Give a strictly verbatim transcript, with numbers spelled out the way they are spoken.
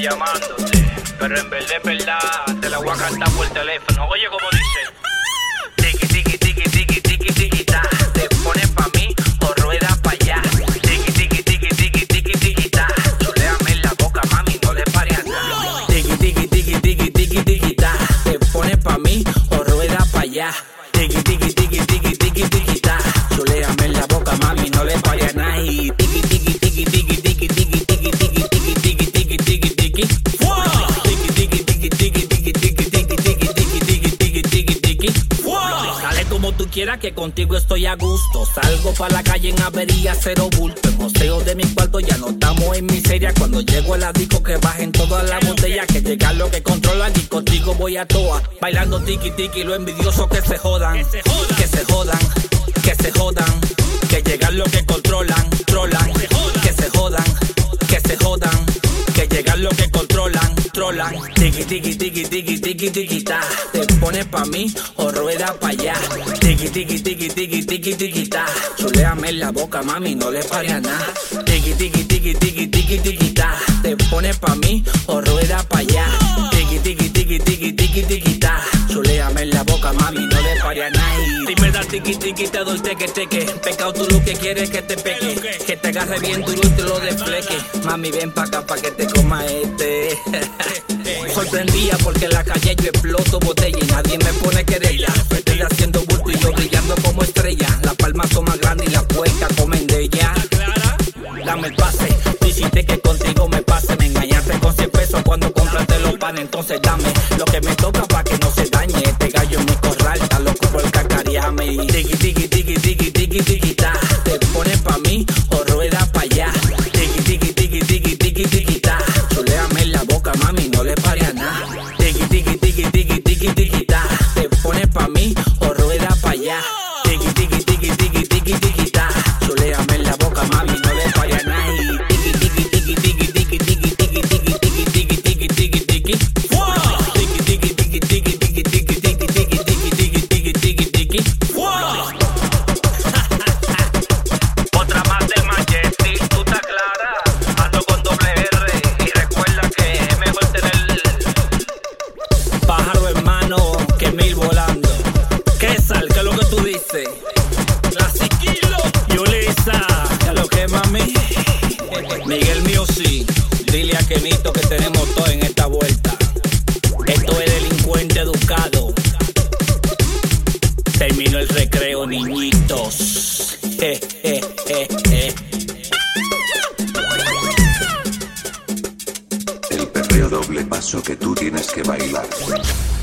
llamándote, pero en verdad, es verdad, te la voy a cantar por teléfono. Oye, como dice, tiki, tiki, tiki, tiki, tiki, tiki, ta. Te pones pa' mí o rueda pa' allá. Tiki, tiki, tiki, tiki, tiki, tiki, ta. Chuléame en la boca, mami, no le pares atrás. Tiki, tiki, tiki, tiki, tiki, tiki, ta. Te pones pa' mí o rueda pa' allá. Tiki, tiki, tiki, tiki, tiki, tiki, ta. Chuléame en la boca, mami, no le pares a nadie. Tiki, tiki, tiki, tiki, tiki, tiki, tiki, tiki, tiki, tiki, tiki, tiki, tiki. Tiki, tiki, tiki, tiki, tiki, tiki, tiki, tiki, tiki, tiki, tiki, tiki, tiki. Sale como tú quieras, que contigo estoy a gusto. Salgo pa' la calle en avería, cero bulto. El mosteo de mi cuarto, ya no estamos en miseria. Cuando llego a la disco, que bajen todas las botellas. Que llega lo que controlan y contigo voy a toa. Bailando tiki tiki, lo envidioso que se jodan. Que se jodan, que se jodan. Que llegan lo que controlan, trolan. Que se jodan, que se jodan. Que llegan lo que controlan, trolan. Tiki tiki tiki tiki tiki tiki ta. Te pones pa' mí o rueda pa' allá. Tiki tiki tiki tiki tiki tiki ta. Chuléame en la boca, mami, no le pares a nada. Tiki tiki tiki tiki tiki tiki ta. Te pones pa' mí o rueda pa' allá. Tiki tiki tiki tiki tiki tiki ta. Chuléame en la boca, mami, no le pares a nada. Si me das tiki tiki te doy teque teque. Pecado tú lo que quieres que te peque. Que te agarre bien duro y te lo desfleque. Mami, ven pa' acá pa' que te coma este. Sorprendía porque en la calle yo exploto botella y nadie me pone querella. Estoy haciendo bulto y yo brillando como estrella. Las palmas son más grandes y las puercas comen de ella. Dame el pase, dijiste que contigo me pase. Me engañaste con cien pesos cuando compraste los panes. Entonces dame lo que me toca pa' que no se dañe. Este gallo en mi corral está loco por cacarearme. Tiki tiki tiki tiki tiki tiki ta. Te pones pa' mí o rueda pa' allá. Tiki tiki tiki tiki tiki tiki ta. Chuléame en la boca, mami, no le pares a nada. Tiki tiki tiki tiki tiki tiki ta. Te pones pa' mí o rueda pa' allá. Tiki tiki tiki tiki tiki tiki ta. Chuléame en la boca, mami, no le pares a nada. Tiki tiki tiki tiki tiki tiki tiki tiki tiki tiki tiki tiki tiki. Tiki tiki tiki tiki tiki tiki tiki tiki tiki tiki tiki tiki. Otra más del Majestic, tú estás clara. Ando con doble R y recuerda que es mejor tener pájaro en mano que mil volando. ¿Qué sal? ¿Qué es lo que tú dices? Clasiquilo, Yulisa, ¿qué es lo que, mami? Miguel Music, dile a Kenito que tenemos todo en esta vuelta. Esto es delincuente educado. Terminó el recreo, niñitos. Je, je, je, je. El perreo doble paso que tú tienes que bailar.